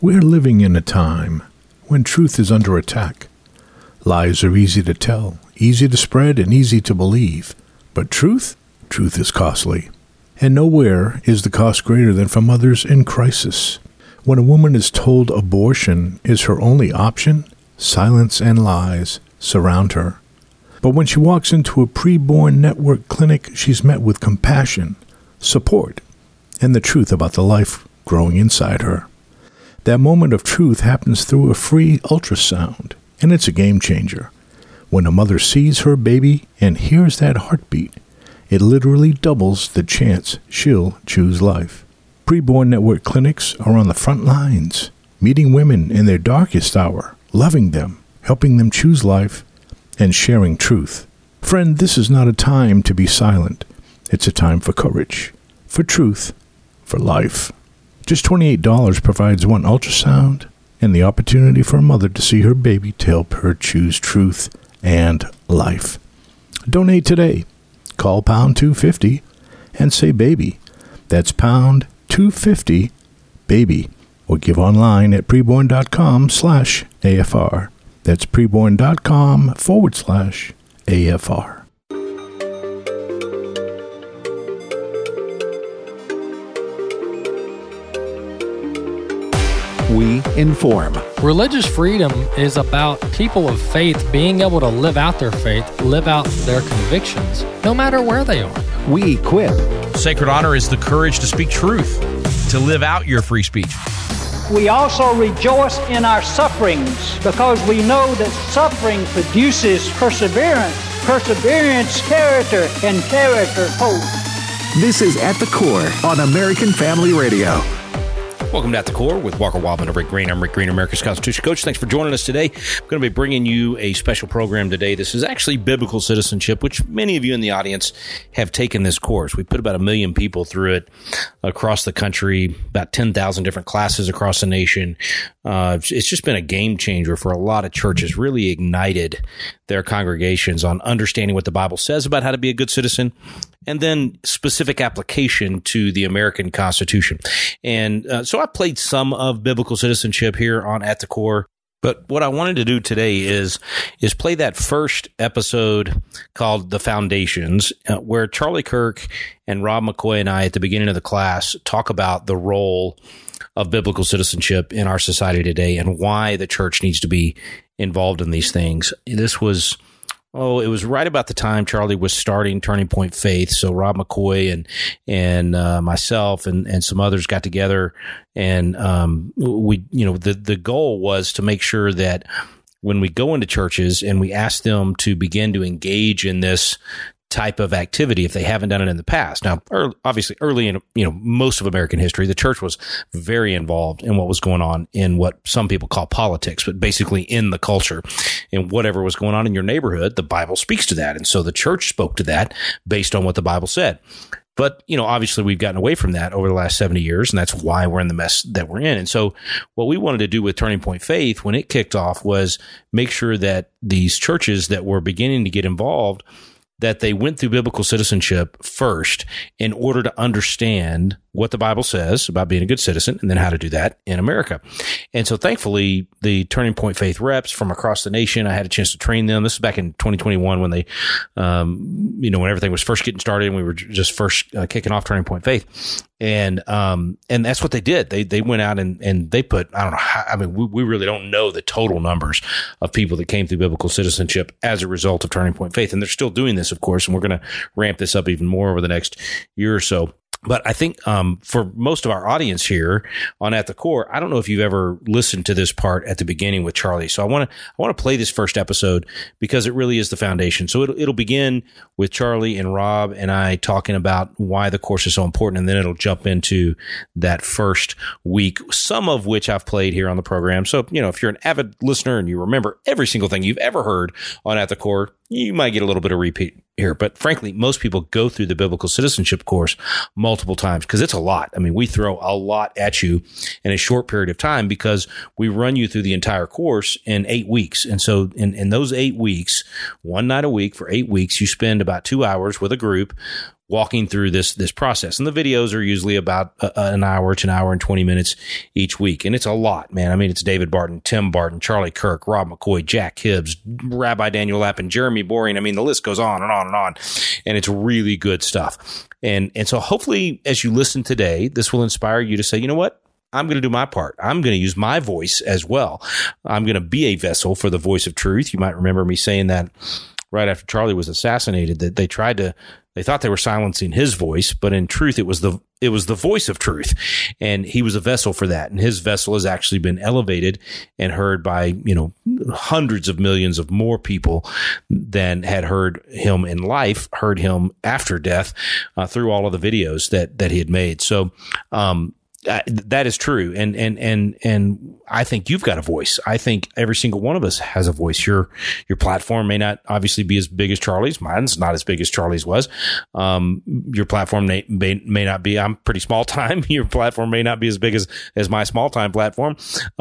We're living in a time when truth is under attack. Lies are easy to tell, easy to spread, and easy to believe. But truth is costly. And nowhere is the cost greater than for mothers in crisis. When a woman is told abortion is her only option, silence and lies surround her. But when she walks into a preborn network clinic, she's met with compassion, support, and the truth about the life growing inside her. That moment of truth happens through a free ultrasound, and it's a game changer. When a mother sees her baby and hears that heartbeat, it literally doubles the chance she'll choose life. Preborn network clinics are on the front lines, meeting women in their darkest hour, loving them, helping them choose life, and sharing truth. Friend, this is not a time to be silent. It's a time for courage, for truth, for life. Just $28 provides one ultrasound and the opportunity for a mother to see her baby to help her choose truth and life. Donate today. Call pound 250 and say baby. That's pound 250 baby. Or give online at preborn.com/AFR. That's preborn.com/AFR. We inform. Religious freedom is about people of faith being able to live out their faith, live out their convictions, no matter where they are. We equip. Sacred honor is the courage to speak truth, to live out your free speech. We also rejoice in our sufferings because we know that suffering produces perseverance, perseverance, character, and character, hope. This is At the Core on American Family Radio. Welcome to At the Core with Walker Wildman and Rick Green. I'm Rick Green, America's Constitution Coach. Thanks for joining us today. I'm going to be bringing you a special program today. This is actually biblical citizenship, which many of you in the audience have taken this course. We put about 1 million people through it across the country, about 10,000 different classes across the nation. It's just been a game changer for a lot of churches, really ignited their congregations on understanding what the Bible says about how to be a good citizen, and then specific application to the American Constitution. And so I played some of biblical citizenship here on At the Core. But what I wanted to do today is play that first episode called The Foundations, where Charlie Kirk and Rob McCoy and I at the beginning of the class talk about the role of biblical citizenship in our society today and why the church needs to be involved in these things. This was, it was right about the time Charlie was starting Turning Point Faith. So Rob McCoy and myself and some others got together, and we, the goal was to make sure that when we go into churches and we ask them to begin to engage in this type of activity if they haven't done it in the past. Now, obviously, early in most of American history, the church was very involved in what was going on in what some people call politics, but basically in the culture. And whatever was going on in your neighborhood, the Bible speaks to that. And so the church spoke to that based on what the Bible said. But, obviously we've gotten away from that over the last 70 years, and that's why we're in the mess that we're in. And so what we wanted to do with Turning Point Faith when it kicked off was make sure that these churches that were beginning to get involved, that they went through biblical citizenship first in order to understand what the Bible says about being a good citizen and then how to do that in America. And so thankfully, the Turning Point Faith reps from across the nation, I had a chance to train them. This is back in 2021 when they, when everything was first getting started and we were just first kicking off Turning Point Faith. And that's what they did. They went out and they put, I don't know how, we really don't know the total numbers of people that came through biblical citizenship as a result of Turning Point Faith. And they're still doing this, of course, and we're going to ramp this up even more over the next year or so. But I think for most of our audience here on At the Core, I don't know if you've ever listened to this part at the beginning with Charlie. So I want to play this first episode because it really is the foundation. So it'll begin with Charlie and Rob and I talking about why the course is so important, and then it'll jump into that first week, some of which I've played here on the program. So, if you're an avid listener and you remember every single thing you've ever heard on At the Core, you might get a little bit of repeat here. But frankly, most people go through the biblical citizenship course multiple times because it's a lot. We throw a lot at you in a short period of time because we run you through the entire course in 8 weeks. And so in those 8 weeks, one night a week for 8 weeks, you spend about 2 hours with a group walking through this process. And the videos are usually about an hour to an hour and 20 minutes each week. And it's a lot, man. I mean, it's David Barton, Tim Barton, Charlie Kirk, Rob McCoy, Jack Hibbs, Rabbi Daniel Lappin, Jeremy Boring. I mean, the list goes on and on and on. And it's really good stuff. And so hopefully as you listen today, this will inspire you to say, you know what? I'm going to do my part. I'm going to use my voice as well. I'm going to be a vessel for the voice of truth. You might remember me saying that right after Charlie was assassinated, that they thought they were silencing his voice, but in truth, it was the voice of truth. And he was a vessel for that. And his vessel has actually been elevated and heard by, hundreds of millions of more people than had heard him in life, heard him after death, through all of the videos that he had made. So, that is true. And I think you've got a voice. I think every single one of us has a voice. Your platform may not obviously be as big as Charlie's. Mine's not as big as Charlie's was. Your platform may not be, I'm pretty small time. Your platform may not be as big as my small time platform.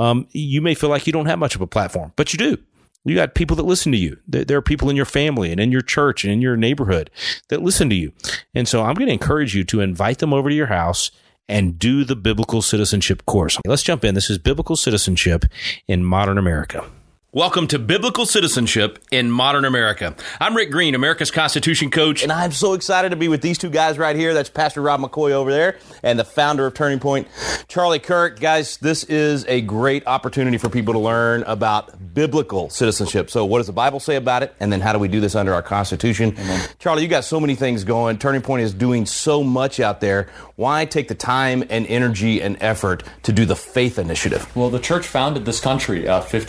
You may feel like you don't have much of a platform, but you do. You got people that listen to you. There are people in your family and in your church and in your neighborhood that listen to you. And so I'm going to encourage you to invite them over to your house and do the Biblical Citizenship course. Let's jump in. This is Biblical Citizenship in Modern America. Welcome to Biblical Citizenship in Modern America. I'm Rick Green, America's Constitution coach. And I'm so excited to be with these two guys right here. That's Pastor Rob McCoy over there and the founder of Turning Point, Charlie Kirk. Guys, this is a great opportunity for people to learn about biblical citizenship. So what does the Bible say about it? And then how do we do this under our Constitution? Amen. Charlie, you got so many things going. Turning Point is doing so much out there. Why take the time and energy and effort to do the Faith Initiative? Well, the church founded this country.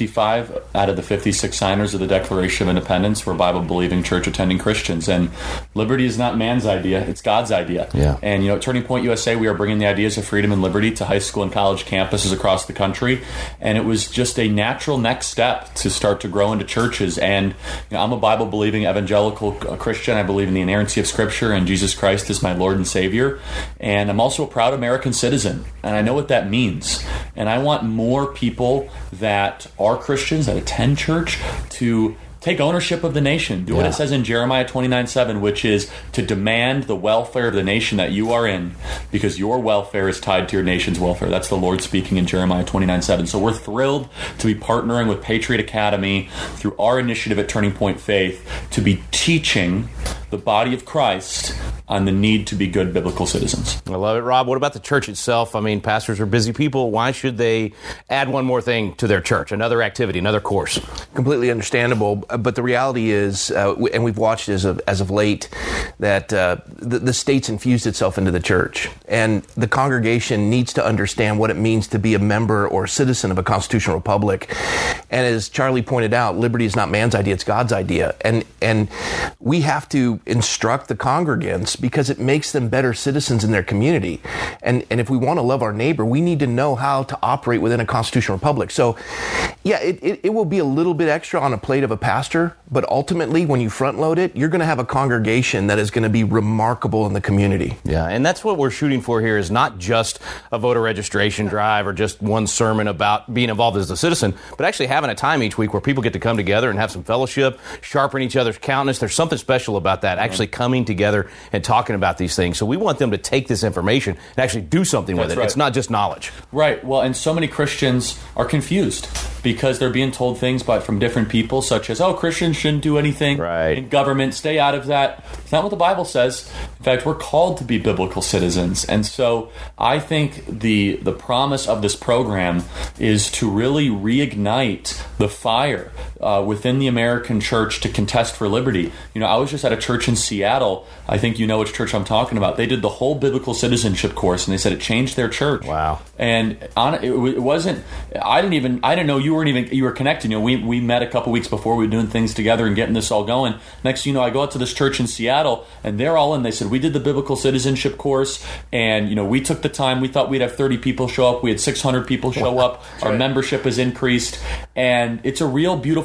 55 out of the 56 signers of the Declaration of Independence were Bible-believing, church-attending Christians. And liberty is not man's idea, it's God's idea. Yeah. And, at Turning Point USA, we are bringing the ideas of freedom and liberty to high school and college campuses across the country. And it was just a natural next step to start to grow into churches. And I'm a Bible-believing evangelical Christian. I believe in the inerrancy of Scripture and Jesus Christ is my Lord and Savior. And I'm also a proud American citizen. And I know what that means. And I want more people that are Christians, that attend church, to take ownership of the nation. Do what it says in Jeremiah 29:7, which is to demand the welfare of the nation that you are in, because your welfare is tied to your nation's welfare. That's the Lord speaking in Jeremiah 29:7. So we're thrilled to be partnering with Patriot Academy through our initiative at Turning Point Faith to be teaching the body of Christ on the need to be good biblical citizens. I love it. Rob, what about the church itself? I mean, pastors are busy people. Why should they add one more thing to their church, another activity, another course? Completely understandable. But the reality is, and we've watched as of late, that the state's infused itself into the church. And the congregation needs to understand what it means to be a member or a citizen of a constitutional republic. And as Charlie pointed out, liberty is not man's idea, it's God's idea. And we have to instruct the congregants because it makes them better citizens in their community. And if we want to love our neighbor, we need to know how to operate within a constitutional republic. So, yeah, it will be a little bit extra on a plate of a pastor, but ultimately, when you front load it, you're going to have a congregation that is going to be remarkable in the community. Yeah, and that's what we're shooting for here, is not just a voter registration drive or just one sermon about being involved as a citizen, but actually having a time each week where people get to come together and have some fellowship, sharpen each other's countenance. There's something special about that, actually coming together and talking about these things. So we want them to take this information and actually do something with it. Right. It's not just knowledge. Right. Well, and so many Christians are confused because they're being told things from different people, such as, oh, Christians shouldn't do anything in government, stay out of that. It's not what the Bible says. In fact, we're called to be biblical citizens. And so I think the promise of this program is to really reignite the fire within the American church to contest for liberty. I was just at a church in Seattle. I think you know which church I'm talking about. They did the whole biblical citizenship course, and they said it changed their church. Wow. And it wasn't, I didn't know you were connected. We met a couple weeks before. We were doing things together and getting this all going. Next thing you know, I go out to this church in Seattle, and they're all in. They said, we did the biblical citizenship course, and we took the time. We thought we'd have 30 people show up. We had 600 people show up. Our membership has increased, and it's a real beautiful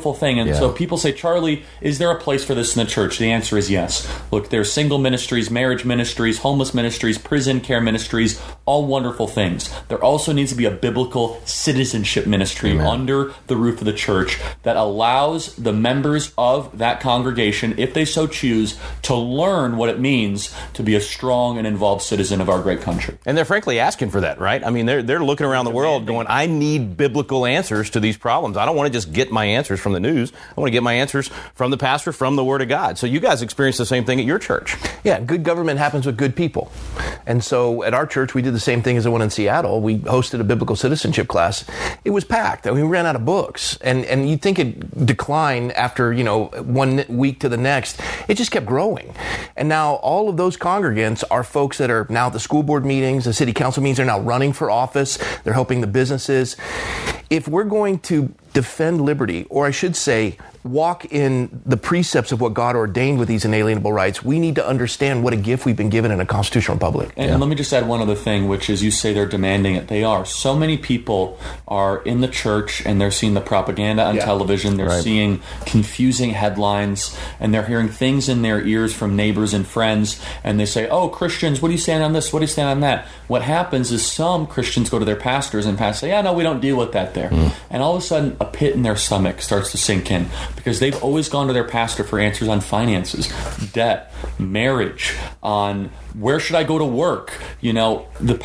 beautiful thing. And so people say, Charlie, is there a place for this in the church? The answer is yes. Look, there's single ministries, marriage ministries, homeless ministries, prison care ministries, all wonderful things. There also needs to be a biblical citizenship ministry under the roof of the church that allows the members of that congregation, if they so choose, to learn what it means to be a strong and involved citizen of our great country. And they're frankly asking for that, right? I mean, they're looking around the world going, I need biblical answers to these problems. I don't want to just get my answers from the news. I want to get my answers from the pastor, from the Word of God. So you guys experience the same thing at your church. Yeah, good government happens with good people. And so at our church, we did the same thing as the one in Seattle. We hosted a biblical citizenship class. It was packed. I mean, we ran out of books. And you'd think it'd decline after, 1 week to the next. It just kept growing. And now all of those congregants are folks that are now at the school board meetings, the city council meetings. They're now running for office. They're helping the businesses. If we're going to defend liberty, or I should say, walk in the precepts of what God ordained with these inalienable rights, we need to understand what a gift we've been given in a constitutional republic. And let me just add one other thing, which is you say they're demanding it. They are. So many people are in the church and they're seeing the propaganda on television. They're seeing confusing headlines and they're hearing things in their ears from neighbors and friends. And they say, oh, Christians, what do you stand on this? What do you stand on that? What happens is some Christians go to their pastors and pastors say, yeah, no, we don't deal with that there. And all of a sudden, a pit in their stomach starts to sink in because they've always gone to their pastor for answers on finances, debt, marriage, on where should I go to work? The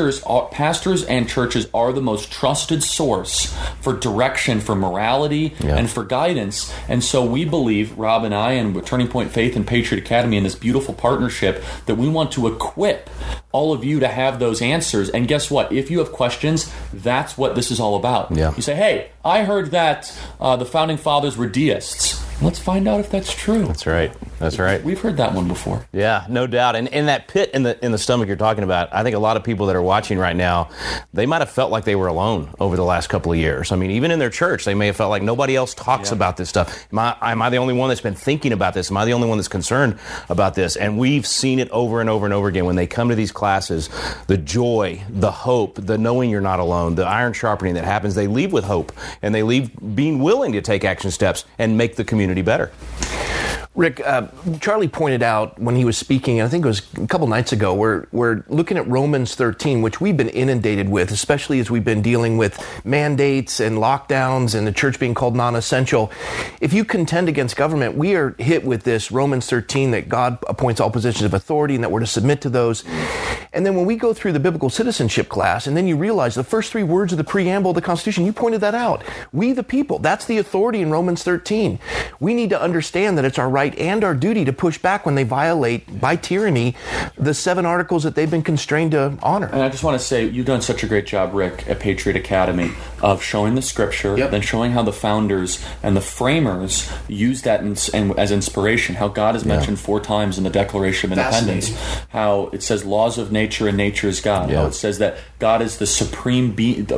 pastors and churches are the most trusted source for direction, for morality, and for guidance. And so we believe, Rob and I, and with Turning Point Faith and Patriot Academy in this beautiful partnership, that we want to equip all of you to have those answers. And guess what? If you have questions, that's what this is all about. Yeah. You say, hey, I heard that the Founding Fathers were deists. Let's find out if that's true. That's right. That's right. We've heard that one before. Yeah, no doubt. And that pit in the stomach you're talking about, I think a lot of people that are watching right now, they might have felt like they were alone over the last couple of years. I mean, even in their church, they may have felt like nobody else talks about this stuff. Am I the only one that's been thinking about this? Am I the only one that's concerned about this? And we've seen it over and over and over again. When they come to these classes, the joy, the hope, the knowing you're not alone, the iron sharpening that happens, they leave with hope. And they leave being willing to take action steps and make the community better. Rick, Charlie pointed out when he was speaking, and I think it was a couple nights ago, we're looking at Romans 13, which we've been inundated with, especially as we've been dealing with mandates and lockdowns and the church being called non-essential. If you contend against government, we are hit with this Romans 13 that God appoints all positions of authority and that we're to submit to those. And then when we go through the biblical citizenship class, and then you realize the first 3 words of the preamble of the Constitution, you pointed that out. We the people, that's the authority in Romans 13. We need to understand that it's our right and our duty to push back when they violate, by tyranny, the 7 articles that they've been constrained to honor. And I just want to say, you've done such a great job, Rick, at Patriot Academy, of showing the Scripture, then showing how the founders and the framers used that as inspiration, how God is mentioned 4 times in the Declaration of Independence, how it says laws of nature and nature is God, how it says that God is the supreme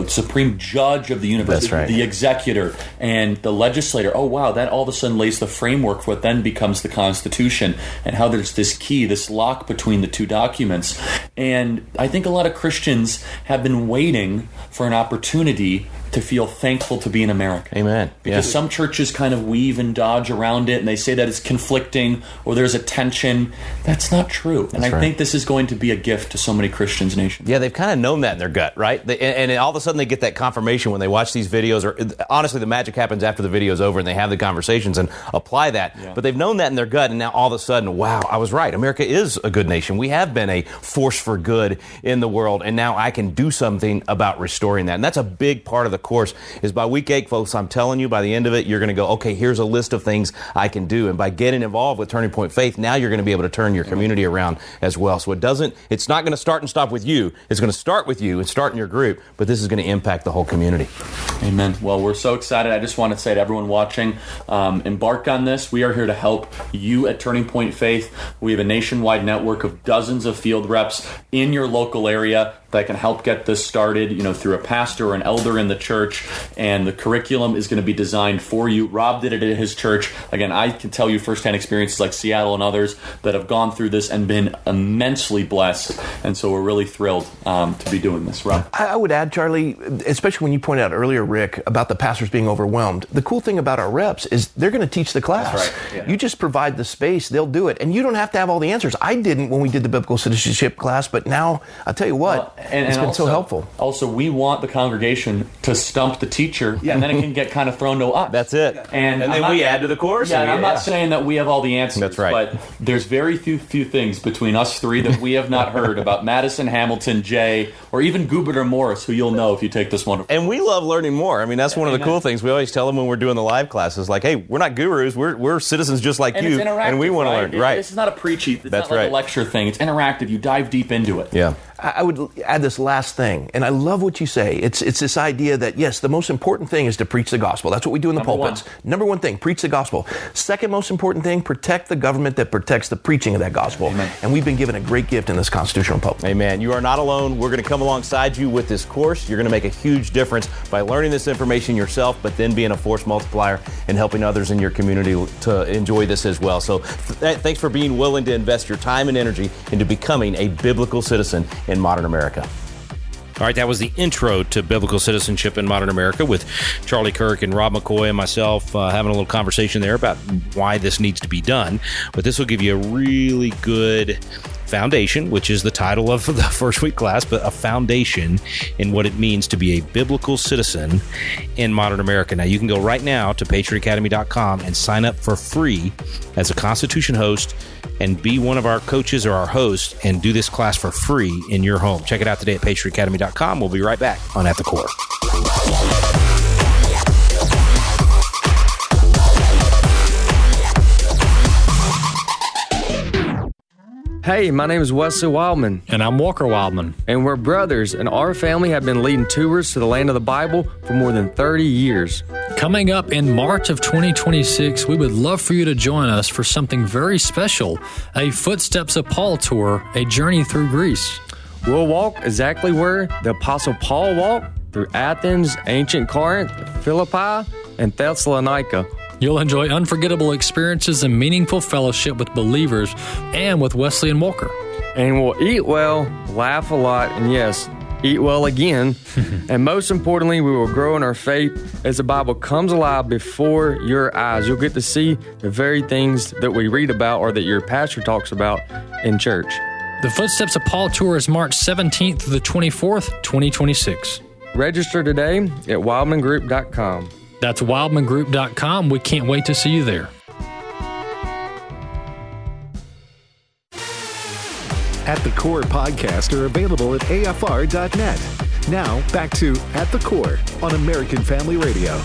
judge of the universe, the executor and the legislator. Oh, wow, that all of a sudden lays the framework for what then becomes the Constitution, and how there's this key, this lock between the 2 documents. And I think a lot of Christians have been waiting for an opportunity to feel thankful to be in America. Amen. Because some churches kind of weave and dodge around it, and they say that it's conflicting or there's a tension. That's not true. And I think this is going to be a gift to so many Christians nationwide. Yeah, they've kind of known that in their gut, right? And all of a sudden they get that confirmation when they watch these videos, or honestly, the magic happens after the video's over and they have the conversations and apply that. Yeah. But they've known that in their gut, and now all of a sudden, wow, I was right. America is a good nation. We have been a force for good in the world, and now I can do something about restoring that. And that's a big part of the course. Is by week 8, folks, I'm telling you, by the end of it, you're going to go, okay, here's a list of things I can do. And by getting involved with Turning Point Faith, now you're going to be able to turn your community around as well. So it's not going to start and stop with you. It's going to start with you and start in your group, but this is going to impact the whole community. Amen. Well, we're so excited. I just want to say to everyone watching, embark on this. We are here to help you at Turning Point Faith. We have a nationwide network of dozens of field reps in your local area. that can help get this started, through a pastor or an elder in the church, and the curriculum is going to be designed for you. Rob did it at his church. Again, I can tell you firsthand experiences like Seattle and others that have gone through this and been immensely blessed, and so we're really thrilled to be doing this. Rob? I would add, Charlie, especially when you pointed out earlier, Rick, about the pastors being overwhelmed. The cool thing about our reps is they're going to teach the class. That's right. Yeah. You just provide the space, they'll do it. And you don't have to have all the answers. I didn't when we did the biblical citizenship class, but now I'll tell you what, it's been so helpful. Also, we want the congregation to stump the teacher, and then it can get kind of thrown to us. That's it. And then we add to the course. Yeah, and I'm not saying that we have all the answers. That's right. But there's very few things between us three that we have not heard about Madison, Hamilton, Jay, or even Goubert Morris, who you'll know if you take this one. And we love learning more. I mean, that's one of the cool things. We always tell them when we're doing the live classes, like, hey, we're not gurus. We're citizens just like you, and we want to learn. Right. This is not a preachy. It's that's not like right. a lecture thing. It's interactive. You dive deep into it. Yeah. I would add this last thing, and I love what you say. It's this idea that, yes, the most important thing is to preach the gospel. That's what we do in the pulpits. Number one thing, preach the gospel. Second most important thing, protect the government that protects the preaching of that gospel. Amen. And we've been given a great gift in this constitutional republic. Amen. You are not alone. We're going to come alongside you with this course. You're going to make a huge difference by learning this information yourself, but then being a force multiplier and helping others in your community to enjoy this as well. So thanks for being willing to invest your time and energy into becoming a biblical citizen in modern America. All right, that was the intro to biblical citizenship in modern America with Charlie Kirk and Rob McCoy and myself having a little conversation there about why this needs to be done. But this will give you a really good foundation, which is the title of the first week class, but a foundation in what it means to be a biblical citizen in modern America. Now, you can go right now to patriotacademy.com and sign up for free as a Constitution host and be one of our coaches or our hosts and do this class for free in your home. Check it out today at patriotacademy.com. We'll be right back on At the Core. Hey, my name is Wesley Wildman. And I'm Walker Wildman. And we're brothers, and our family have been leading tours to the land of the Bible for more than 30 years. Coming up in March of 2026, we would love for you to join us for something very special, a Footsteps of Paul tour, a journey through Greece. We'll walk exactly where the Apostle Paul walked, through Athens, ancient Corinth, Philippi, and Thessalonica. You'll enjoy unforgettable experiences and meaningful fellowship with believers and with Wesley and Walker. And we'll eat well, laugh a lot, and yes, eat well again. And most importantly, we will grow in our faith as the Bible comes alive before your eyes. You'll get to see the very things that we read about or that your pastor talks about in church. The Footsteps of Paul tour is March 17th through the 24th, 2026. Register today at wildmangroup.com. That's wildmangroup.com. We can't wait to see you there. At the Core podcasts are available at afr.net. Now, back to At the Core on American Family Radio.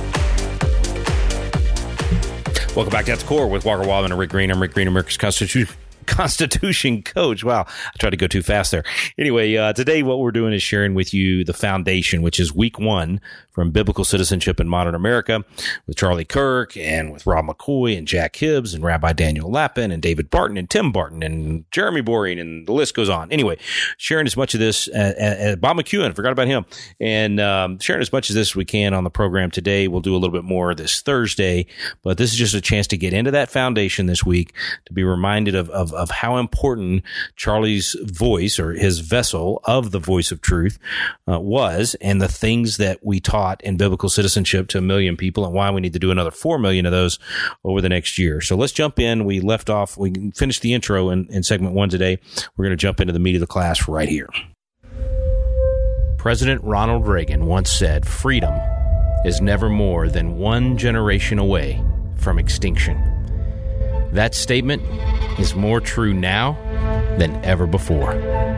Welcome back to At the Core with Walker Wildman and Rick Green. I'm Rick Green, America's Constitution coach. Wow, I tried to go too fast there. Anyway, today what we're doing is sharing with you the foundation, which is week 1 from Biblical Citizenship in Modern America with Charlie Kirk and with Rob McCoy and Jack Hibbs and Rabbi Daniel Lappin and David Barton and Tim Barton and Jeremy Boring, and the list goes on. Anyway, sharing as much of this, Bob McEwen, forgot about him, and sharing as much of this as we can on the program today. We'll do a little bit more this Thursday, but this is just a chance to get into that foundation this week, to be reminded of how important Charlie's voice, or his vessel of the voice of truth, was, and the things that we taught in biblical citizenship to 1 million people, and why we need to do another 4 million of those over the next year. So let's jump in. We finished the intro in segment 1 today. We're going to jump into the meat of the class right here. President Ronald Reagan once said, "Freedom is never more than one generation away from extinction." That statement is more true now than ever before.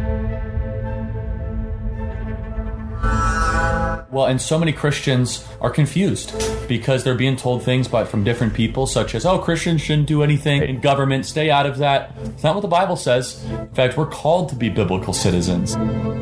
Well, and so many Christians are confused because they're being told things from different people, such as, oh, Christians shouldn't do anything in government, stay out of that. It's not what the Bible says. In fact, we're called to be biblical citizens.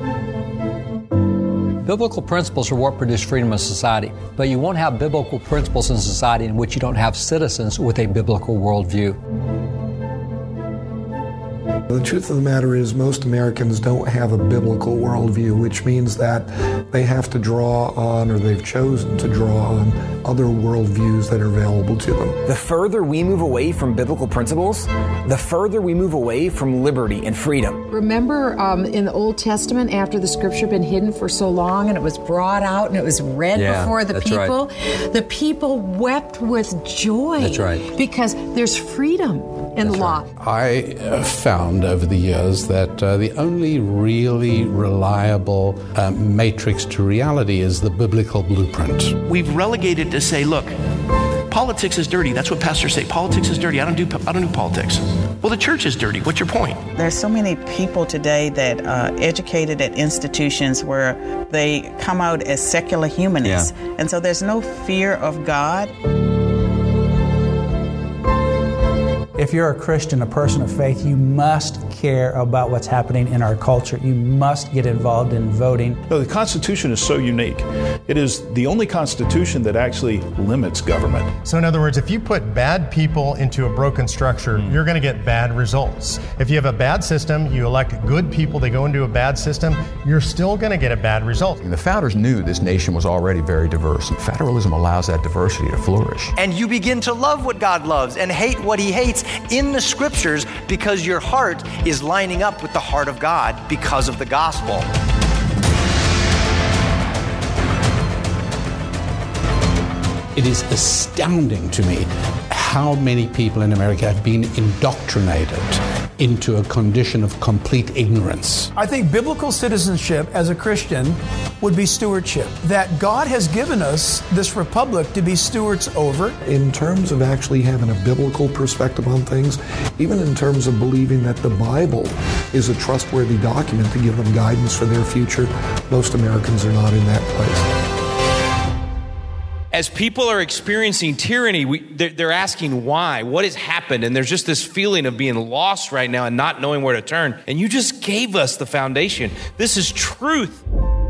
Biblical principles are what produce freedom in society, but you won't have biblical principles in society in which you don't have citizens with a biblical worldview. The truth of the matter is most Americans don't have a biblical worldview, which means that they have to draw on, or they've chosen to draw on, other worldviews that are available to them. The further we move away from biblical principles, the further we move away from liberty and freedom. Remember in the Old Testament, after the scripture had been hidden for so long and it was brought out and it was read before the people, the people wept with joy. That's right. Because there's freedom in the law. I found over the years that the only really reliable matrix to reality is the biblical blueprint. We've relegated to say, look, politics is dirty. That's what pastors say. Politics is dirty. I don't do politics. Well, the church is dirty. What's your point? There's so many people today that are educated at institutions where they come out as secular humanists. Yeah. And so there's no fear of God. If you're a Christian, a person of faith, you must care about what's happening in our culture. You must get involved in voting. No, the Constitution is so unique. It is the only Constitution that actually limits government. So in other words, if you put bad people into a broken structure, you're going to get bad results. If you have a bad system, you elect good people, they go into a bad system, you're still going to get a bad result. The founders knew this nation was already very diverse. Federalism allows that diversity to flourish. And you begin to love what God loves and hate what he hates in the scriptures because your heart is lining up with the heart of God because of the gospel. It is astounding to me how many people in America have been indoctrinated into a condition of complete ignorance. I think biblical citizenship as a Christian would be stewardship. That God has given us this republic to be stewards over. In terms of actually having a biblical perspective on things, even in terms of believing that the Bible is a trustworthy document to give them guidance for their future, most Americans are not in that place. As people are experiencing tyranny, they're asking why, what has happened? And there's just this feeling of being lost right now and not knowing where to turn. And you just gave us the foundation. This is truth.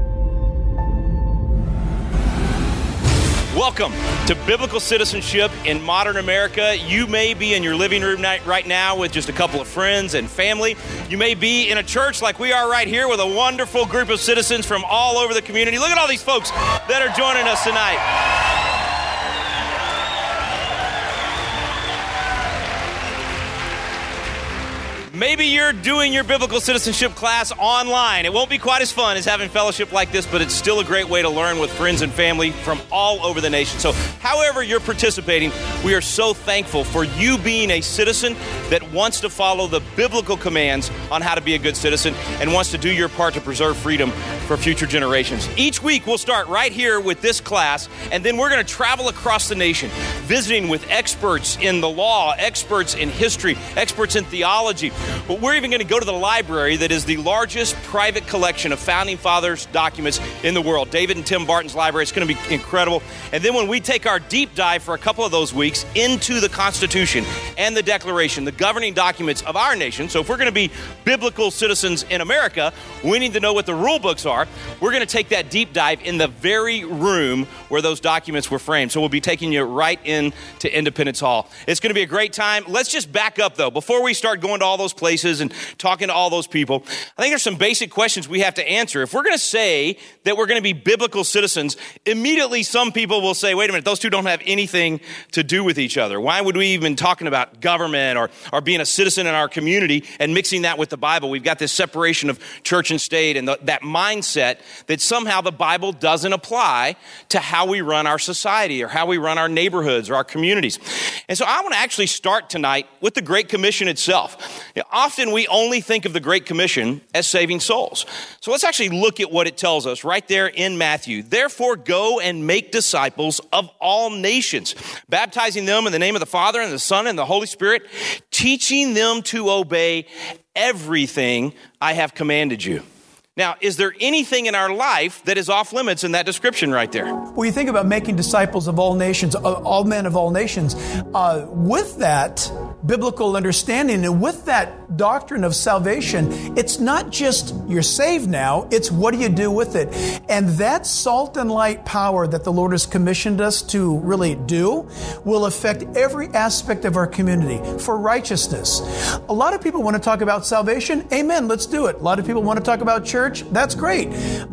Welcome to Biblical Citizenship in Modern America. You may be in your living room right now with just a couple of friends and family. You may be in a church like we are right here with a wonderful group of citizens from all over the community. Look at all these folks that are joining us tonight. Maybe you're doing your biblical citizenship class online. It won't be quite as fun as having fellowship like this, but it's still a great way to learn with friends and family from all over the nation. So however you're participating, we are so thankful for you being a citizen that wants to follow the biblical commands on how to be a good citizen and wants to do your part to preserve freedom for future generations. Each week we'll start right here with this class, and then we're going to travel across the nation, visiting with experts in the law, experts in history, experts in theology. But we're even going to go to the library that is the largest private collection of Founding Fathers documents in the world. David and Tim Barton's library. It's going to be incredible. And then when we take our deep dive for a couple of those weeks into the Constitution and the Declaration, the governing documents of our nation. So if we're going to be biblical citizens in America, we need to know what the rule books are. We're going to take that deep dive in the very room where those documents were framed. So we'll be taking you right into Independence Hall. It's going to be a great time. Let's just back up, though. Before we start going to all those places and talking to all those people, I think there's some basic questions we have to answer. If we're going to say that we're going to be biblical citizens, immediately some people will say, wait a minute, those two don't have anything to do with each other. Why would we even talking about government or being a citizen in our community and mixing that with the Bible? We've got this separation of church and state and that mindset that somehow the Bible doesn't apply to how we run our society or how we run our neighborhoods or our communities. And so I want to actually start tonight with the Great Commission itself. Often we only think of the Great Commission as saving souls. So let's actually look at what it tells us right there in Matthew. Therefore, go and make disciples of all nations, baptizing them in the name of the Father and the Son and the Holy Spirit, teaching them to obey everything I have commanded you. Now, is there anything in our life that is off limits in that description right there? Well, you think about making disciples of all nations, all men of all nations. With that biblical understanding and with that doctrine of salvation, it's not just you're saved now, it's what do you do with it? And that salt and light power that the Lord has commissioned us to really do will affect every aspect of our community for righteousness. A lot of people want to talk about salvation. Amen, let's do it. A lot of people want to talk about church. That's great.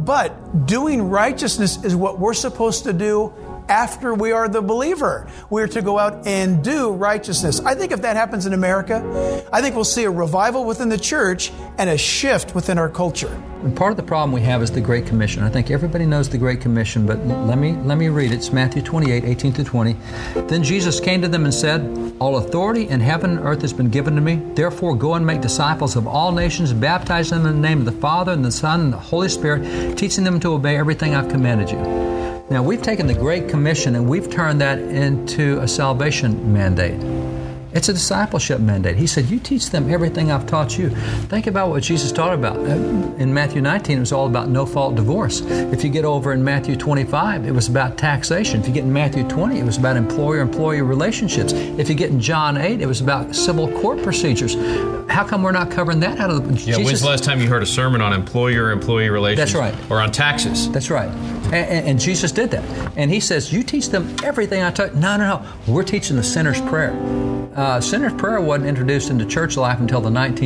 But doing righteousness is what we're supposed to do after we are the believer. We're to go out and do righteousness. I think if that happens in America, I think we'll see a revival within the church and a shift within our culture. And part of the problem we have is the Great Commission. I think everybody knows the Great Commission, but let me read it. It's Matthew 28, 18 through 20. Then Jesus came to them and said, all authority in heaven and earth has been given to me. Therefore go and make disciples of all nations, baptize them in the name of the Father and the Son and the Holy Spirit, teaching them to obey everything I've commanded you. Now, we've taken the Great Commission and we've turned that into a salvation mandate. It's a discipleship mandate. He said, you teach them everything I've taught you. Think about what Jesus taught about. In Matthew 19, it was all about no-fault divorce. If you get over in Matthew 25, it was about taxation. If you get in Matthew 20, it was about employer-employee relationships. If you get in John 8, it was about civil court procedures. How come we're not covering that out of the... Yeah, when's the last time you heard a sermon on employer-employee relations? That's right. Or on taxes? That's right. And Jesus did that. And he says, you teach them everything I taught. No. We're teaching the sinner's prayer. Sinner's prayer wasn't introduced into church life until the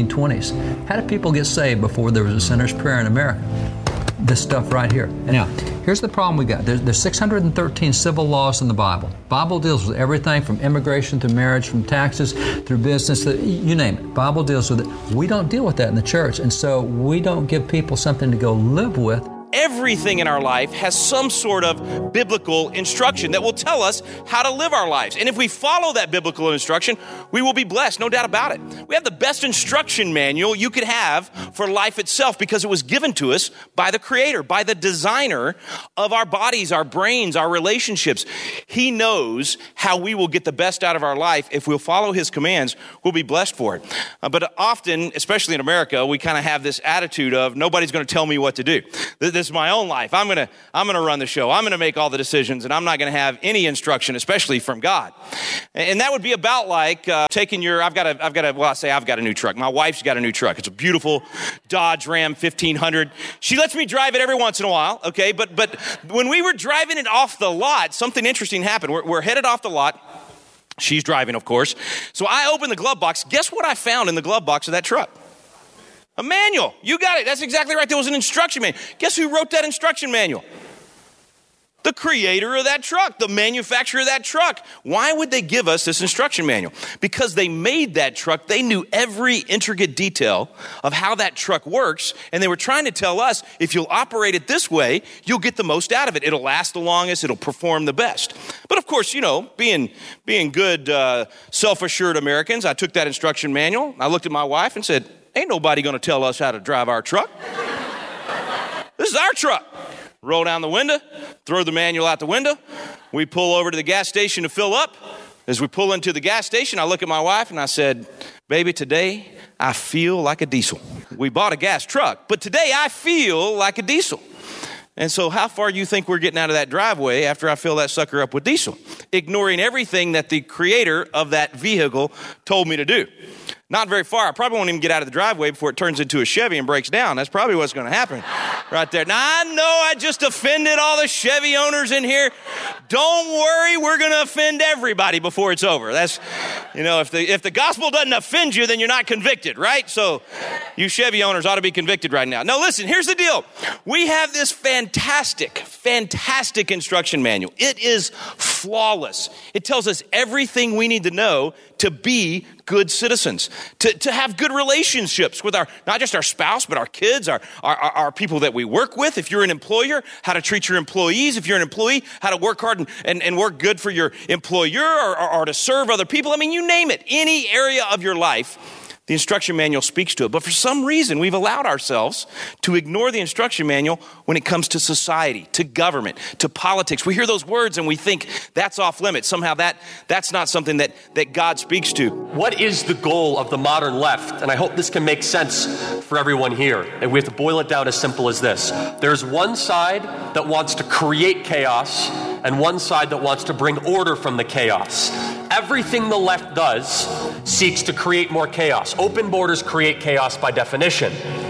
1920s. How did people get saved before there was a sinner's prayer in America? This stuff right here. And now, here's the problem we got. There's 613 civil laws in the Bible. The Bible deals with everything from immigration to marriage, from taxes through business, you name it. The Bible deals with it. We don't deal with that in the church, and so we don't give people something to go live with. Everything in our life has some sort of biblical instruction that will tell us how to live our lives. And if we follow that biblical instruction, we will be blessed, no doubt about it. We have the best instruction manual you could have for life itself because it was given to us by the Creator, by the designer of our bodies, our brains, our relationships. He knows how we will get the best out of our life. If we'll follow His commands, we'll be blessed for it. But often, especially in America, we kind of have this attitude of nobody's going to tell me what to do. This is my own life. I'm gonna run the show. I'm gonna make all the decisions, and I'm not gonna have any instruction, especially from God. And that would be about like taking your. I've got a new truck. My wife's got a new truck. It's a beautiful Dodge Ram 1500. She lets me drive it every once in a while. Okay, but when we were driving it off the lot, something interesting happened. We're headed off the lot. She's driving, of course. So I open the glove box. Guess what I found in the glove box of that truck? A manual. You got it. That's exactly right. There was an instruction manual. Guess who wrote that instruction manual? The creator of that truck, the manufacturer of that truck. Why would they give us this instruction manual? Because they made that truck. They knew every intricate detail of how that truck works, and they were trying to tell us, if you'll operate it this way, you'll get the most out of it. It'll last the longest. It'll perform the best. But of course, being good, self-assured Americans, I took that instruction manual. I looked at my wife and said, ain't nobody going to tell us how to drive our truck. This is our truck. Roll down the window, throw the manual out the window. We pull over to the gas station to fill up. As we pull into the gas station, I look at my wife and I said, baby, today I feel like a diesel. We bought a gas truck, but today I feel like a diesel. And so how far do you think we're getting out of that driveway after I fill that sucker up with diesel? Ignoring everything that the creator of that vehicle told me to do. Not very far. I probably won't even get out of the driveway before it turns into a Chevy and breaks down. That's probably what's going to happen right there. Now, I know I just offended all the Chevy owners in here. Don't worry, we're going to offend everybody before it's over. That's, if the gospel doesn't offend you, then you're not convicted, right? So you Chevy owners ought to be convicted right now. No, listen, here's the deal. We have this fantastic instruction manual. It is flawless. It tells us everything we need to know to be good citizens, to have good relationships with not just our spouse, but our kids, our people that we work with. If you're an employer, how to treat your employees. If you're an employee, how to work hard and work good for your employer or to serve other people. I mean, you name it. Any area of your life, The instruction manual speaks to it. But for some reason, we've allowed ourselves to ignore the instruction manual when it comes to society, to government, to politics. We hear those words and we think that's off limits. Somehow that's not something that God speaks to. What is the goal of the modern left? And I hope this can make sense for everyone here. And we have to boil it down as simple as this. There's one side that wants to create chaos and one side that wants to bring order from the chaos. Everything the left does seeks to create more chaos. Open borders create chaos by definition.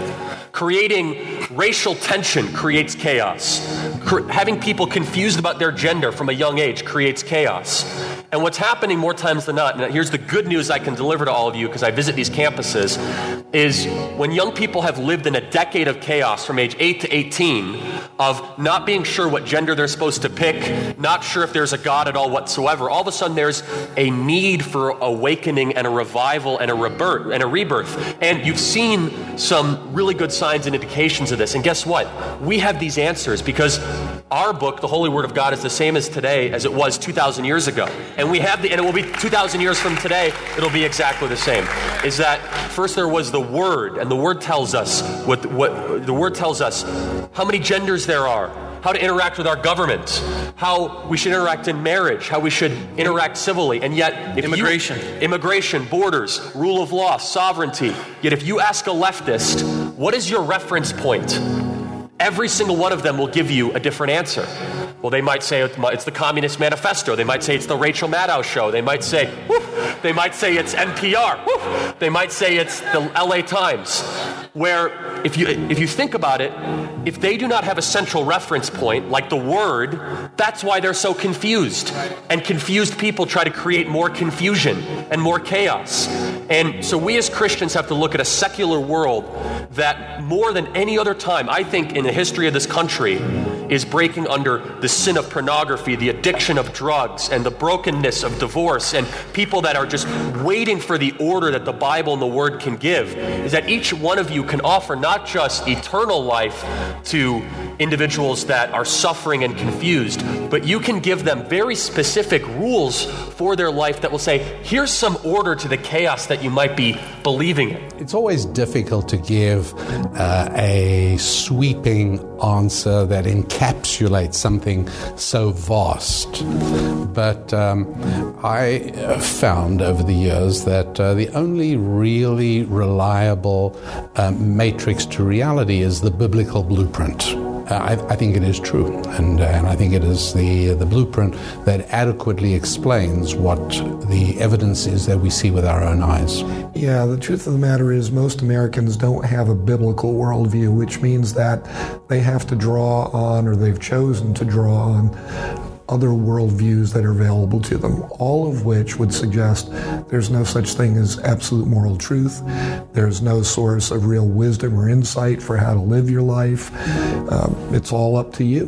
Creating racial tension creates chaos. Having people confused about their gender from a young age creates chaos. And what's happening more times than not, and here's the good news I can deliver to all of you because I visit these campuses, is when young people have lived in a decade of chaos from age 8 to 18, of not being sure what gender they're supposed to pick, not sure if there's a God at all whatsoever, all of a sudden there's a need for awakening and a revival and a rebirth. And you've seen some really good signs and indications of this. And guess what? We have these answers because our book, the Holy Word of God, is the same as today as it was 2,000 years ago. And we have and it will be 2,000 years from today, it'll be exactly the same. Is that first there was the Word, and the Word tells us what the Word tells us how many genders there are, how to interact with our government, how we should interact in marriage, how we should interact civilly. And yet, immigration, borders, rule of law, sovereignty. Yet if you ask a leftist, what is your reference point? Every single one of them will give you a different answer. Well, they might say it's the Communist Manifesto. They might say it's the Rachel Maddow Show. They might say, they might say it's NPR. They might say it's the LA Times. Where if you think about it, if they do not have a central reference point, like the Word, that's why they're so confused. And confused people try to create more confusion and more chaos. And so we as Christians have to look at a secular world that more than any other time, I think, in the history of this country, is breaking under the sin of pornography, the addiction of drugs, and the brokenness of divorce, and people that are just waiting for the order that the Bible and the Word can give, is that each one of you can offer not just eternal life to individuals that are suffering and confused, but you can give them very specific rules for their life that will say, here's some order to the chaos that you might be believing in. It's always difficult to give a sweeping answer that encapsulates something so vast. But I found over the years that the only really reliable matrix to reality is the biblical blueprint. I think it is true, and I think it is the blueprint that adequately explains what the evidence is that we see with our own eyes. Yeah, the truth of the matter is most Americans don't have a biblical worldview, which means that they have to draw on, or they've chosen to draw on, other worldviews that are available to them, all of which would suggest there's no such thing as absolute moral truth. There's no source of real wisdom or insight for how to live your life. It's all up to you.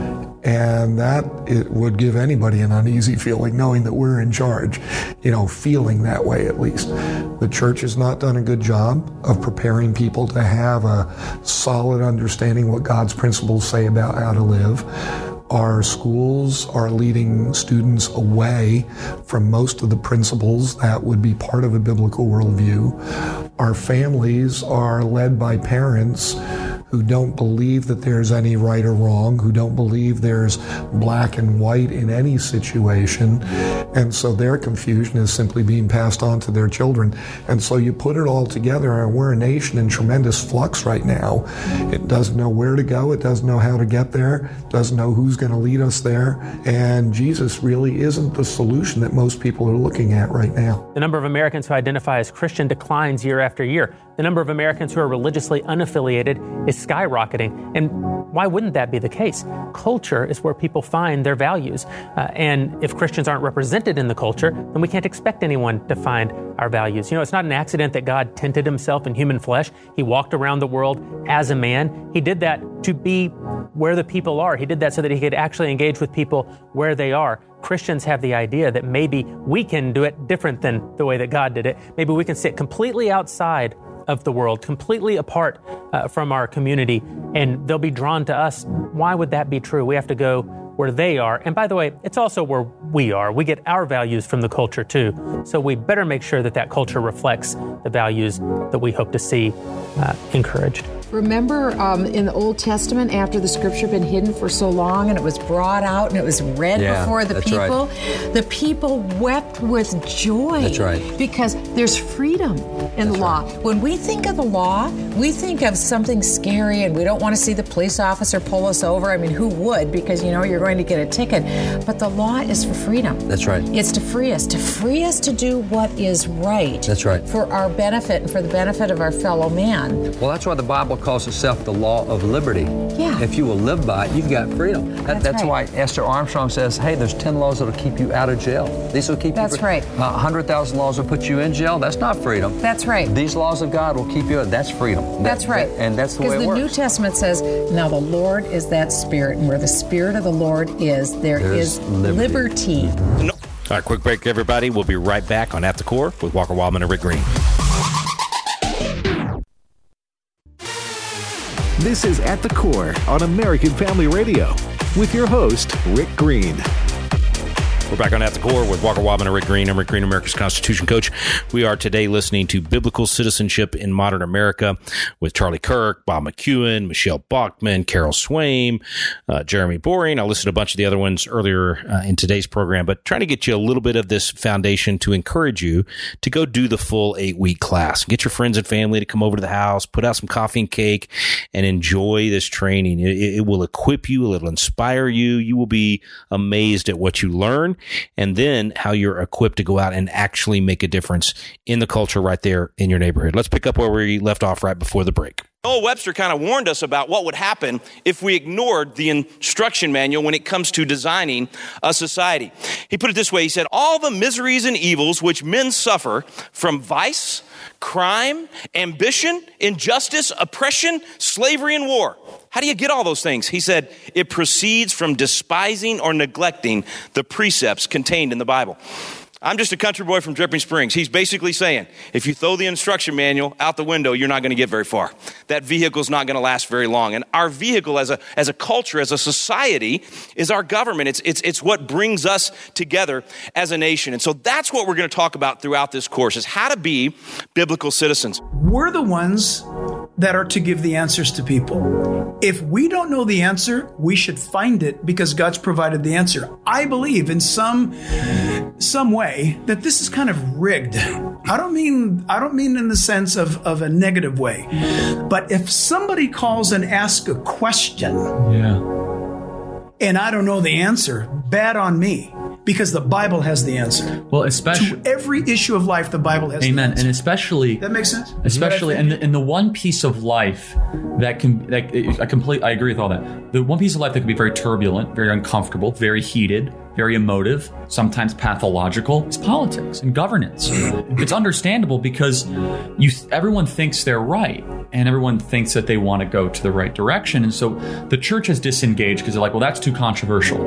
And that it would give anybody an uneasy feeling knowing that we're in charge, feeling that way at least. The church has not done a good job of preparing people to have a solid understanding what God's principles say about how to live. Our schools are leading students away from most of the principles that would be part of a biblical worldview. Our families are led by parents who don't believe that there's any right or wrong, who don't believe there's black and white in any situation, and so their confusion is simply being passed on to their children. And so you put it all together, and we're a nation in tremendous flux right now. It doesn't know where to go, it doesn't know how to get there, doesn't know who's going to lead us there, and Jesus really isn't the solution that most people are looking at right now. The number of Americans who identify as Christian declines year after year. The number of Americans who are religiously unaffiliated is skyrocketing. And why wouldn't that be the case? Culture is where people find their values. And if Christians aren't represented in the culture, then we can't expect anyone to find our values. It's not an accident that God tinted himself in human flesh. He walked around the world as a man. He did that to be where the people are. He did that so that he could actually engage with people where they are. Christians have the idea that maybe we can do it different than the way that God did it. Maybe we can sit completely outside of the world, completely apart from our community, and they'll be drawn to us. Why would that be true? We have to go where they are. And by the way, it's also where we are. We get our values from the culture too. So we better make sure that that culture reflects the values that we hope to see encouraged. Remember in the Old Testament, after the scripture had been hidden for so long and it was brought out and it was read before the people, the people wept with joy. That's right. Because there's freedom in the law. Right. When we think of the law, we think of something scary and we don't want to see the police officer pull us over. I mean, who would? Because you know you're going to get a ticket. But the law is for freedom. That's right. It's to free us to do what is right. That's right. For our benefit and for the benefit of our fellow man. Well, that's why the Bible calls itself the law of liberty. Yeah. If you will live by it, you've got freedom. That's right. Why Esther Armstrong says, hey, there's 10 laws that'll keep you out of jail. These will keep you. That's right. 100,000 laws will put you in jail. That's not freedom. That's right. These laws of God will keep you. That's freedom. That's right. And that's the way it works. Because the New Testament says, now the Lord is that Spirit, and where the Spirit of the Lord is, there's liberty. No. All right, quick break, everybody. We'll be right back on At the Core with Walker Wildman and Rick Green. This is At the Core on American Family Radio with your host, Rick Green. We're back on At the Core with Walker Wildman and Rick Green. I'm Rick Green, America's Constitution Coach. We are today listening to Biblical Citizenship in Modern America with Charlie Kirk, Bob McEwen, Michelle Bachman, Carol Swaim, Jeremy Boring. I listed a bunch of the other ones earlier in today's program, but trying to get you a little bit of this foundation to encourage you to go do the full 8-week class. Get your friends and family to come over to the house, put out some coffee and cake, and enjoy this training. It will equip you. It'll inspire you. You will be amazed at what you learn, and then how you're equipped to go out and actually make a difference in the culture right there in your neighborhood. Let's pick up where we left off right before the break. Noel Webster kind of warned us about what would happen if we ignored the instruction manual when it comes to designing a society. He put it this way. He said, all the miseries and evils which men suffer from vice, crime, ambition, injustice, oppression, slavery, and war. How do you get all those things? He said, it proceeds from despising or neglecting the precepts contained in the Bible. I'm just a country boy from Dripping Springs. He's basically saying, if you throw the instruction manual out the window, you're not going to get very far. That vehicle's not going to last very long. And our vehicle as a culture, as a society, is our government. It's what brings us together as a nation. And so that's what we're going to talk about throughout this course, is how to be biblical citizens. We're the ones that are to give the answers to people. If we don't know the answer, we should find it because God's provided the answer. I believe in some way that this is kind of rigged. I don't mean in the sense of a negative way. But if somebody calls and asks a question, and I don't know the answer, bad on me. Because the Bible has the answer. Well, especially to every issue of life, the Bible has the answer. And especially that makes sense. Especially in the one piece of life I agree with all that. The one piece of life that can be very turbulent, very uncomfortable, very heated, very emotive, sometimes pathological, is politics and governance. It's understandable because everyone thinks they're right and everyone thinks that they want to go to the right direction. And so the church has disengaged because they're like, well, that's too controversial.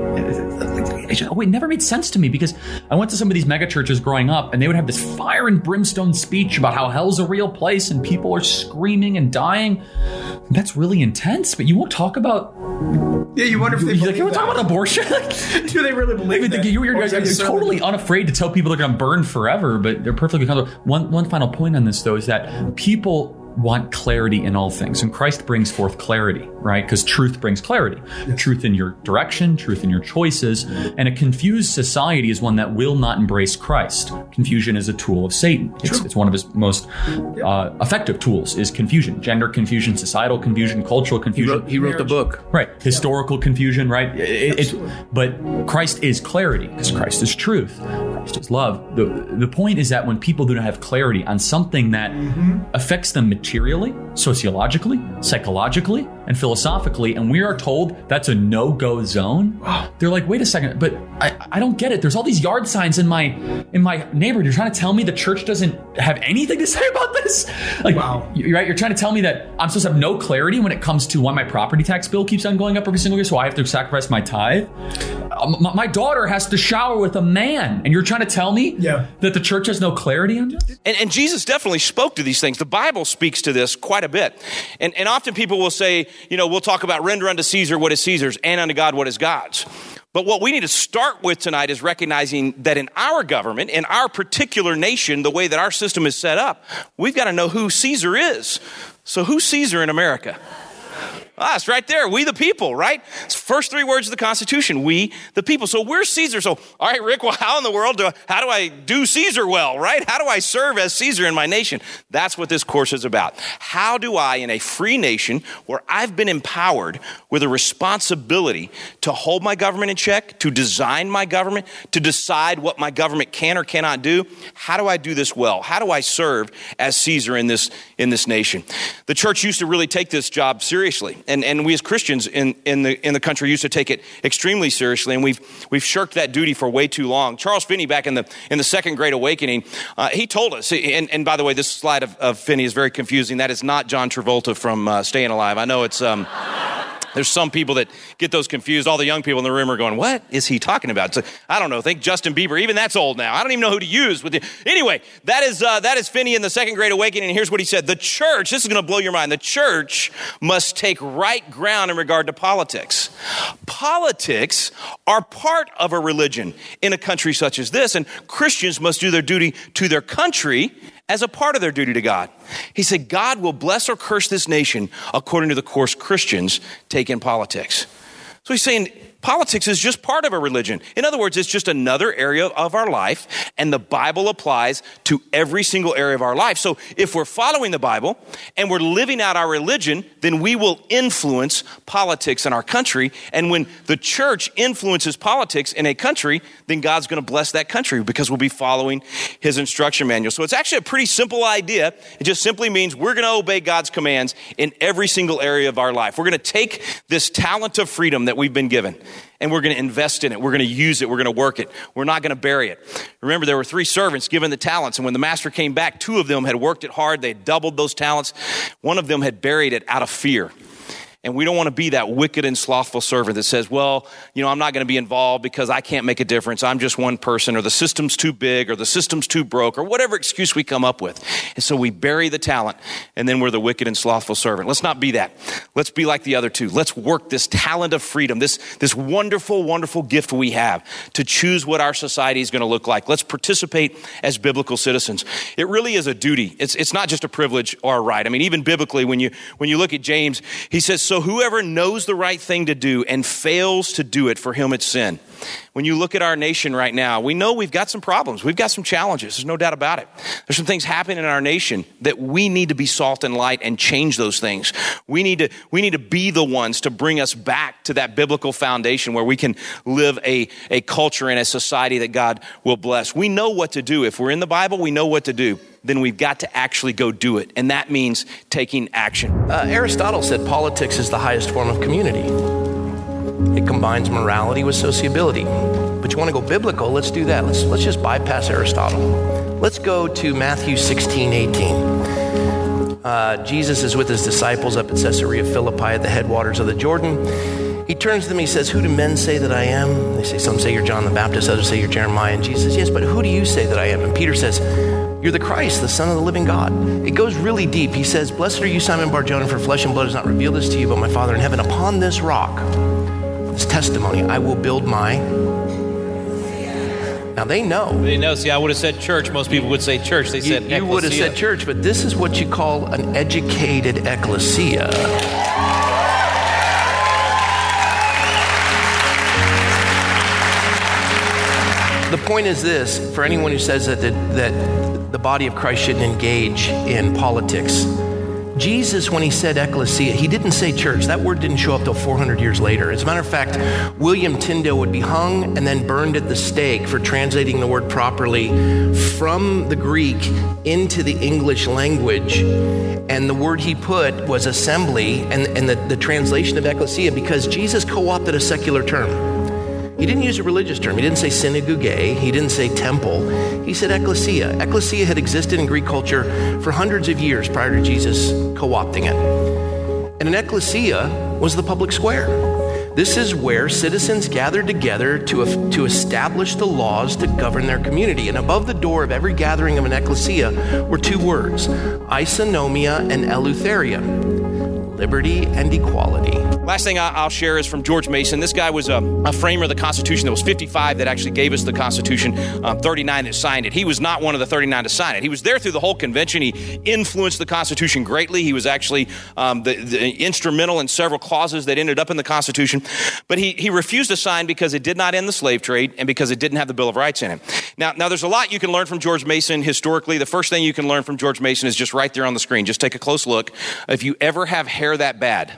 It never made sense to me because I went to some of these mega churches growing up and they would have this fire and brimstone speech about how hell's a real place and people are screaming and dying. That's really intense, but you won't talk about... Yeah, you wonder if they believe you want to talk about abortion? Do they really believe that? You're totally unafraid to tell people they're going to burn forever, but they're perfectly comfortable. One final point on this, though, is that people want clarity in all things, and Christ brings forth clarity, right? Because truth brings clarity. Yes. Truth in your direction, truth in your choices, and a confused society is one that will not embrace Christ. Confusion is a tool of Satan. It's one of his most effective tools is confusion. Gender confusion, societal confusion, cultural confusion. He wrote the book. Right. Historical confusion, right? But Christ is clarity because Christ is truth. Christ is love. The point is that when people do not have clarity on something that affects them materially, sociologically, psychologically, and philosophically, and we are told that's a no-go zone, they're like, wait a second, but I don't get it. There's all these yard signs in my neighborhood. You're trying to tell me the church doesn't have anything to say about this? Like, wow. You're trying to tell me that I'm supposed to have no clarity when it comes to why my property tax bill keeps on going up every single year, so I have to sacrifice my tithe? My daughter has to shower with a man, and you're trying to tell me that the church has no clarity on this? And Jesus definitely spoke to these things. The Bible speaks to this quite a bit. And often people will say, we'll talk about render unto Caesar what is Caesar's and unto God what is God's. But what we need to start with tonight is recognizing that in our government, in our particular nation, the way that our system is set up, we've got to know who Caesar is. So who's Caesar in America? It's right there. We the people, right? It's the first three words of the Constitution. We the people. So we're Caesar. So, all right, Rick, well, how in the world how do I do Caesar well, right? How do I serve as Caesar in my nation? That's what this course is about. How do I, in a free nation where I've been empowered with a responsibility to hold my government in check, to design my government, to decide what my government can or cannot do, how do I do this well? How do I serve as Caesar in this nation? The church used to really take this job seriously. And we as Christians in the country used to take it extremely seriously, and we've shirked that duty for way too long. Charles Finney, back in the Second Great Awakening, he told us, and by the way, this slide of Finney is very confusing. That is not John Travolta from Staying Alive. I know it's... There's some people that get those confused. All the young people in the room are going, what is he talking about? So, I don't know. Think Justin Bieber. Even that's old now. I don't even know who to use. Anyway, that is Finney in the Second Great Awakening. And here's what he said. The church, this is going to blow your mind. The church must take right ground in regard to politics. Politics are part of a religion in a country such as this. And Christians must do their duty to their country as a part of their duty to God. He said, God will bless or curse this nation according to the course Christians take in politics. So he's saying politics is just part of a religion. In other words, it's just another area of our life, and the Bible applies to every single area of our life. So if we're following the Bible and we're living out our religion, then we will influence politics in our country. And when the church influences politics in a country, then God's going to bless that country because we'll be following his instruction manual. So it's actually a pretty simple idea. It just simply means we're going to obey God's commands in every single area of our life. We're going to take this talent of freedom that we've been given, and we're going to invest in it. We're going to use it. We're going to work it. We're not going to bury it. Remember, there were 3 servants given the talents, and when the master came back, 2 of them had worked it hard. They had doubled those talents. One of them had buried it out of fear. And we don't want to be that wicked and slothful servant that says, well, I'm not going to be involved because I can't make a difference. I'm just one person, or the system's too big, or the system's too broke, or whatever excuse we come up with. And so we bury the talent, and then we're the wicked and slothful servant. Let's not be that. Let's be like the other 2. Let's work this talent of freedom, this wonderful, wonderful gift we have to choose what our society is going to look like. Let's participate as biblical citizens. It really is a duty. It's not just a privilege or a right. I mean, even biblically, when you look at James, he says, so whoever knows the right thing to do and fails to do it, for him it's sin. When you look at our nation right now, we know we've got some problems. We've got some challenges. There's no doubt about it. There's some things happening in our nation that we need to be salt and light and change those things. We need to be the ones to bring us back to that biblical foundation where we can live a culture and a society that God will bless. We know what to do. If we're in the Bible, we know what to do. Then we've got to actually go do it. And that means taking action. Aristotle said politics is the highest form of community. It combines morality with sociability. But you want to go biblical? Let's do that. Let's just bypass Aristotle. Let's go to Matthew 16:18. Jesus is with his disciples up at Caesarea Philippi at the headwaters of the Jordan. He turns to them, he says, who do men say that I am? They say, some say you're John the Baptist, others say you're Jeremiah. And Jesus says, yes, but who do you say that I am? And Peter says, you're the Christ, the Son of the living God. It goes really deep. He says, blessed are you, Simon Bar-Jonah, for flesh and blood has not revealed this to you, but my Father in heaven. Upon this rock, this testimony, I will build my... Now they know. They know. See, I would have said church. Most people would say church. They said you would have said church, but this is what you call an educated ecclesia. The point is this, for anyone who says that the body of Christ shouldn't engage in politics, Jesus, when he said ecclesia, he didn't say church. That word didn't show up till 400 years later. As a matter of fact, William Tyndale would be hung and then burned at the stake for translating the word properly from the Greek into the English language. And the word he put was assembly and the translation of ecclesia, because Jesus co-opted a secular term. He didn't use a religious term. He didn't say synagogue. He didn't say temple. He said ecclesia. Ecclesia had existed in Greek culture for hundreds of years prior to Jesus co-opting it. And an ecclesia was the public square. This is where citizens gathered together to establish the laws to govern their community. And above the door of every gathering of an ecclesia were 2 words, isonomia and eleutheria, liberty and equality. Last thing I'll share is from George Mason. This guy was a framer of the Constitution. There was 55 that actually gave us the Constitution, 39 that signed it. He was not one of the 39 to sign it. He was there through the whole convention. He influenced the Constitution greatly. He was actually the instrumental in several clauses that ended up in the Constitution. But he refused to sign because it did not end the slave trade and because it didn't have the Bill of Rights in it. Now there's a lot you can learn from George Mason historically. The first thing you can learn from George Mason is just right there on the screen. Just take a close look. If you ever have hair that bad,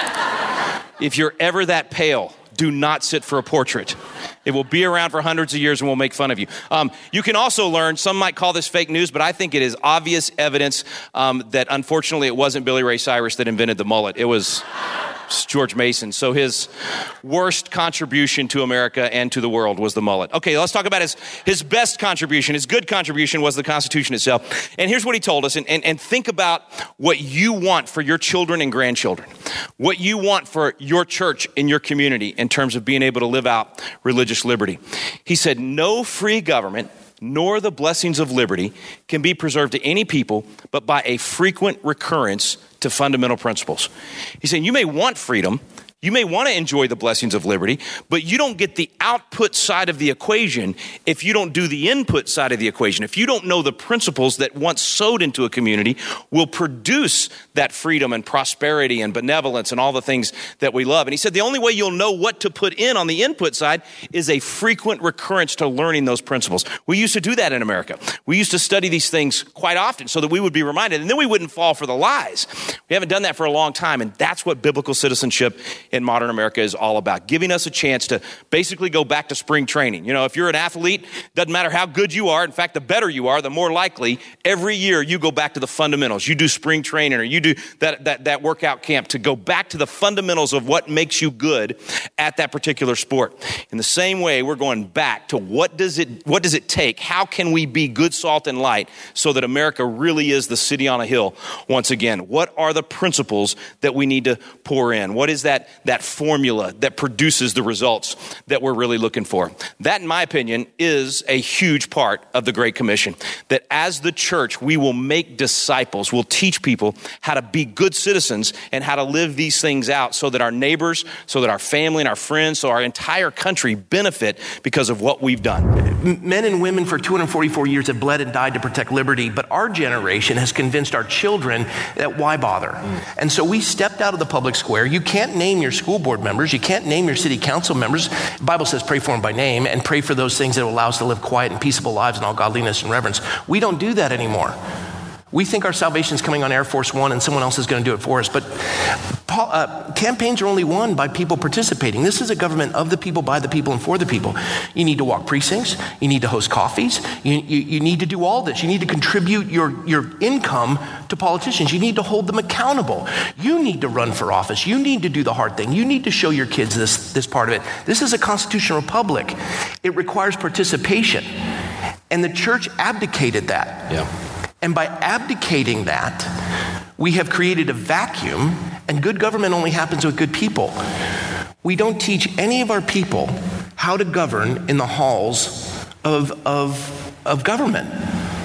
if you're ever that pale, do not sit for a portrait. It will be around for hundreds of years and we'll make fun of you. You can also learn, some might call this fake news, but I think it is obvious evidence that unfortunately it wasn't Billy Ray Cyrus that invented the mullet. It was George Mason. So his worst contribution to America and to the world was the mullet. Okay, let's talk about his best contribution. His good contribution was the Constitution itself. And here's what he told us. And think about what you want for your children and grandchildren. What you want for your church and your community in terms of being able to live out religious liberty. He said, no free government nor the blessings of liberty can be preserved to any people but by a frequent recurrence to fundamental principles. He's saying you may want freedom, you may want to enjoy the blessings of liberty, but you don't get the output side of the equation if you don't do the input side of the equation. If you don't know the principles that once sowed into a community will produce that freedom and prosperity and benevolence and all the things that we love. And he said the only way you'll know what to put in on the input side is a frequent recurrence to learning those principles. We used to do that in America. We used to study these things quite often so that we would be reminded, and then we wouldn't fall for the lies. We haven't done that for a long time, and that's what biblical citizenship in modern America is all about, giving us a chance to basically go back to spring training. You know, if you're an athlete, doesn't matter how good you are. In fact, the better you are, the more likely every year you go back to the fundamentals. You do spring training or you do that workout camp to go back to the fundamentals of what makes you good at that particular sport. In the same way, we're going back to what does it take? How can we be good salt and light so that America really is the city on a hill once again? What are the principles that we need to pour in? What is that formula that produces the results that we're really looking for? That, in my opinion, is a huge part of the Great Commission. That as the church, we will make disciples. We'll teach people how to be good citizens and how to live these things out so that our neighbors, so that our family and our friends, so our entire country benefit because of what we've done. Men and women for 244 years have bled and died to protect liberty, but our generation has convinced our children that why bother? And so we stepped out of the public square. You can't name your school board members. You can't name your city council members. The Bible says pray for them by name and pray for those things that will allow us to live quiet and peaceable lives in all godliness and reverence. We don't do that anymore. We think our salvation is coming on Air Force One and someone else is going to do it for us. But campaigns are only won by people participating. This is a government of the people, by the people, and for the people. You need to walk precincts. You need to host coffees. You need to do all this. You need to contribute your income to politicians. You need to hold them accountable. You need to run for office. You need to do the hard thing. You need to show your kids this part of it. This is a constitutional republic. It requires participation. And the church abdicated that. Yeah. And by abdicating that, we have created a vacuum, and good government only happens with good people. We don't teach any of our people how to govern in the halls of government.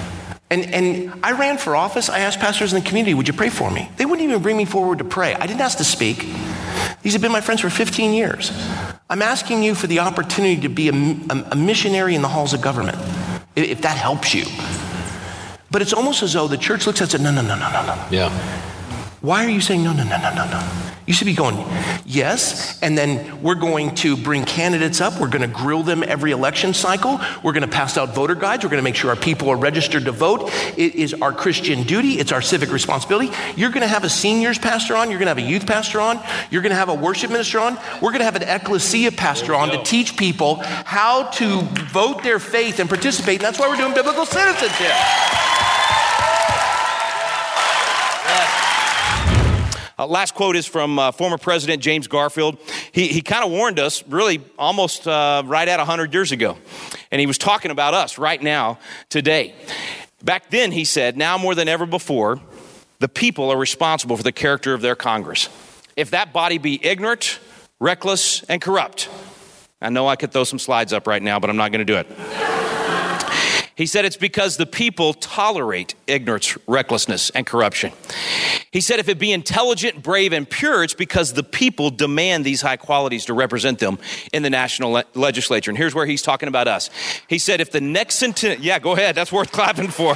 And I ran for office. I asked pastors in the community, would you pray for me? They wouldn't even bring me forward to pray. I didn't ask to speak. These have been my friends for 15 years. I'm asking you for the opportunity to be a missionary in the halls of government, if that helps you. But it's almost as though the church looks at it and says, no. Yeah. Why are you saying no? You should be going, yes, and then we're going to bring candidates up. We're going to grill them every election cycle. We're going to pass out voter guides. We're going to make sure our people are registered to vote. It is our Christian duty. It's our civic responsibility. You're going to have a seniors pastor on. You're going to have a youth pastor on. You're going to have a worship minister on. We're going to have an ecclesia pastor on to teach people how to vote their faith and participate. And that's why we're doing biblical citizenship. Last quote is from former President James Garfield. He kind of warned us really almost right at 100 years ago. And he was talking about us right now, today. Back then, he said, now more than ever before, the people are responsible for the character of their Congress. If that body be ignorant, reckless, and corrupt. I know I could throw some slides up right now, but I'm not going to do it. He said it's because the people tolerate ignorance, recklessness, and corruption. He said if it be intelligent, brave, and pure, it's because the people demand these high qualities to represent them in the national legislature. And here's where he's talking about us. He said if the next centennial, yeah, go ahead, that's worth clapping for.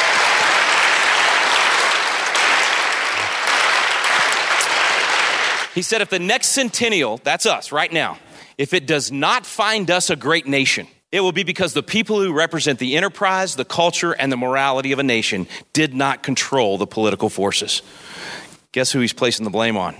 He said if the next centennial, that's us right now, if it does not find us a great nation, it will be because the people who represent the enterprise, the culture, and the morality of a nation did not control the political forces. Guess who he's placing the blame on?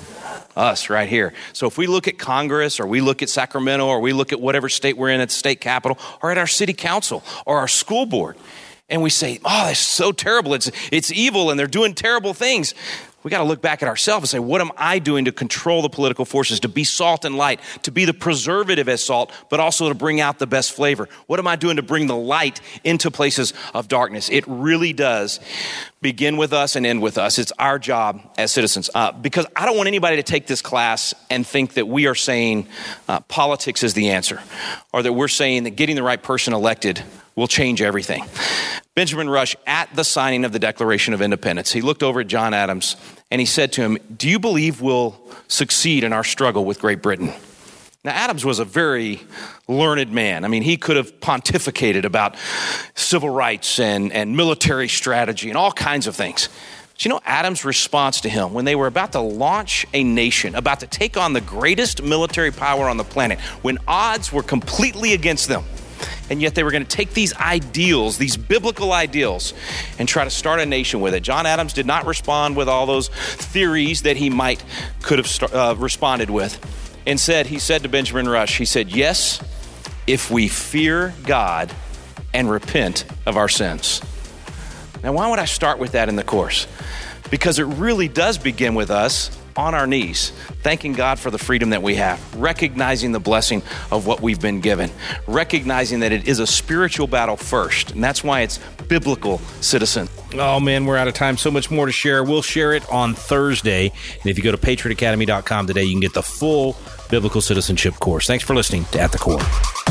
Us right here. So if we look at Congress, or we look at Sacramento, or we look at whatever state we're in at the state capitol, or at our city council, or our school board, and we say, oh, that's so terrible, it's evil, and they're doing terrible things, we got to look back at ourselves and say, what am I doing to control the political forces, to be salt and light, to be the preservative as salt, but also to bring out the best flavor? What am I doing to bring the light into places of darkness? It really does begin with us and end with us. It's our job as citizens. Because I don't want anybody to take this class and think that we are saying politics is the answer, or that we're saying that getting the right person elected will change everything. Benjamin Rush, at the signing of the Declaration of Independence, he looked over at John Adams and he said to him, do you believe we'll succeed in our struggle with Great Britain? Now, Adams was a very learned man. I mean, he could have pontificated about civil rights and military strategy and all kinds of things. But you know, Adams' response to him when they were about to launch a nation, about to take on the greatest military power on the planet, when odds were completely against them, and yet they were going to take these ideals, these biblical ideals, and try to start a nation with it. John Adams did not respond with all those theories that he could have responded with. Instead, he said to Benjamin Rush, he said, yes, if we fear God and repent of our sins. Now, why would I start with that in the course? Because it really does begin with us on our knees, thanking God for the freedom that we have, recognizing the blessing of what we've been given, recognizing that it is a spiritual battle first, and that's why it's biblical citizen. Oh man, we're out of time. So much more to share. We'll share it on Thursday, and if you go to patriotacademy.com today, you can get the full biblical citizenship course. Thanks for listening to At the Core.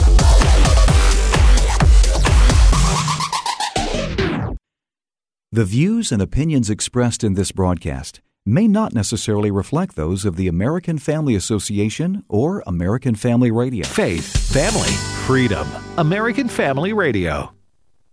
The views and opinions expressed in this broadcast may not necessarily reflect those of the American Family Association or American Family Radio. Faith, family, freedom. American Family Radio.